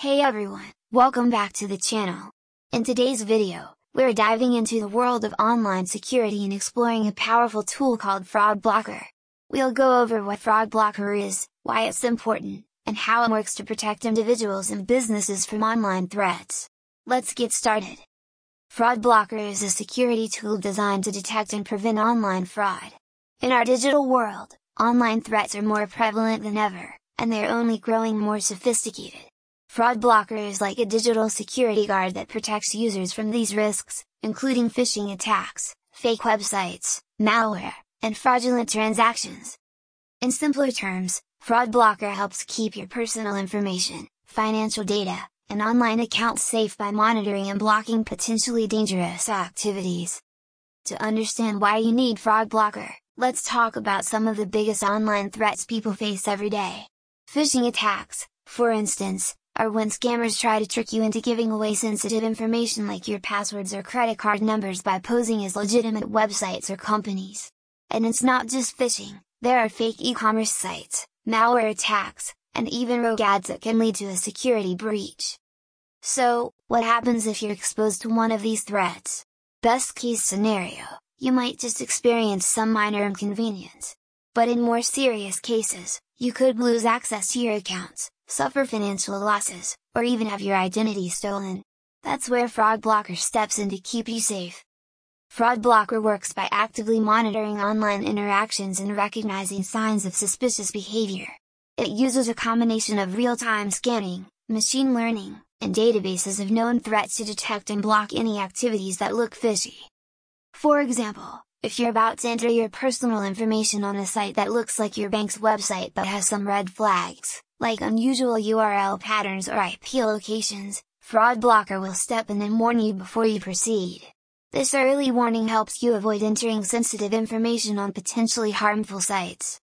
Hey everyone, welcome back to the channel. In today's video, we're diving into the world of online security and exploring a powerful tool called Fraud Blocker. We'll go over what Fraud Blocker is, why it's important, and how it works to protect individuals and businesses from online threats. Let's get started. Fraud Blocker is a security tool designed to detect and prevent online fraud. In our digital world, online threats are more prevalent than ever, and they're only growing more sophisticated. Fraud Blocker is like a digital security guard that protects users from these risks, including phishing attacks, fake websites, malware, and fraudulent transactions. In simpler terms, Fraud Blocker helps keep your personal information, financial data, and online accounts safe by monitoring and blocking potentially dangerous activities. To understand why you need Fraud Blocker, let's talk about some of the biggest online threats people face every day. Phishing attacks, for instance, are when scammers try to trick you into giving away sensitive information like your passwords or credit card numbers by posing as legitimate websites or companies. And it's not just phishing, there are fake e-commerce sites, malware attacks, and even rogue ads that can lead to a security breach. So, what happens if you're exposed to one of these threats? Best case scenario, you might just experience some minor inconvenience. But in more serious cases, you could lose access to your accounts, suffer financial losses, or even have your identity stolen. That's where Fraud Blocker steps in to keep you safe. Fraud Blocker works by actively monitoring online interactions and recognizing signs of suspicious behavior. It uses a combination of real-time scanning, machine learning, and databases of known threats to detect and block any activities that look fishy. For example, if you're about to enter your personal information on a site that looks like your bank's website but has some red flags, like unusual URL patterns or IP locations, Fraud Blocker will step in and warn you before you proceed. This early warning helps you avoid entering sensitive information on potentially harmful sites.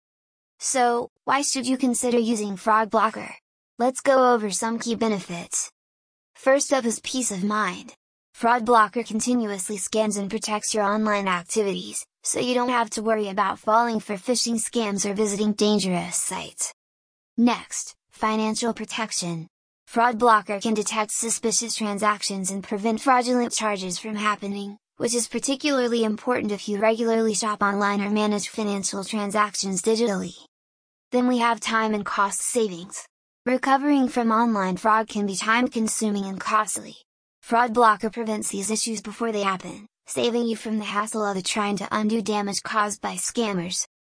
So, why should you consider using Fraud Blocker? Let's go over some key benefits. First up is peace of mind. Fraud Blocker continuously scans and protects your online activities, so you don't have to worry about falling for phishing scams or visiting dangerous sites. Next, financial protection. Fraud Blocker can detect suspicious transactions and prevent fraudulent charges from happening, which is particularly important if you regularly shop online or manage financial transactions digitally. Then we have time and cost savings. Recovering from online fraud can be time-consuming and costly. Fraud Blocker prevents these issues before they happen, saving you from the hassle of trying to undo damage caused by scammers.